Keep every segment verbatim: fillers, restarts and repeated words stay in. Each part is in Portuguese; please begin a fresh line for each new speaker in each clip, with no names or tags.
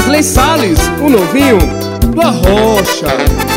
Wesley Salles, o novinho do Arrocha.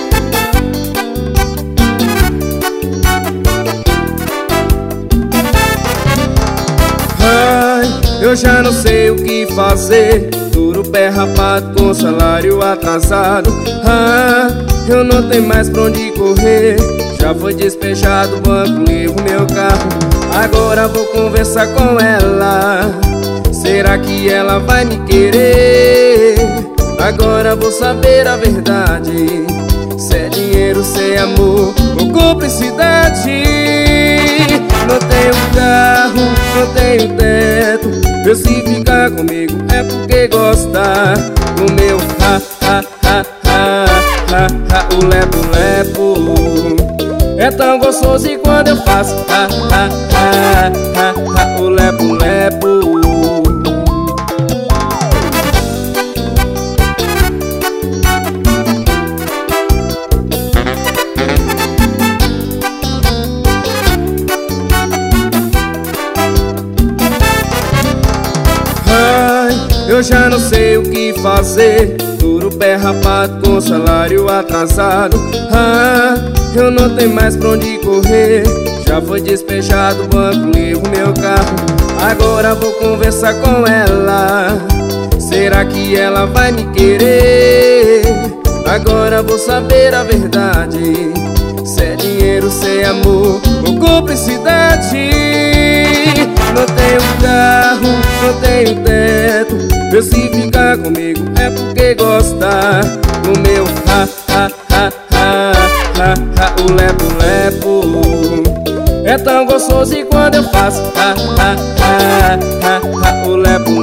Ai, eu já não sei o que fazer. Duro pé rapado com salário atrasado. Ah, eu não tenho mais pra onde correr. Já foi despejado o banco, levo meu carro. Agora vou conversar com ela. Será que ela vai me querer? Agora vou saber a verdade. Se é dinheiro, se é amor ou cumplicidade. Não tenho carro, não tenho teto. Eu se ficar comigo é porque gosta do meu ha, ha, ha, ha, ha, ha, o lepo, lepo. É tão gostoso e quando eu faço ha, ha, ha, ha, ha, o lepo, lepo. Eu já não sei o que fazer. Duro pé rapado com salário atrasado. Ah, eu não tenho mais pra onde correr. Já foi despejado o banco, levo meu carro. Agora vou conversar com ela. Será que ela vai me querer? Agora vou saber a verdade. Se é dinheiro, se é amor ou cumplicidade. Não tenho carro, não tenho teto. Eu se ficar comigo é porque gosta do meu ha, ha, ha, ha, ha, ha, o lepo, lepo. É tão gostoso e quando eu faço ha, ha, ha, ha, ha, o lepo,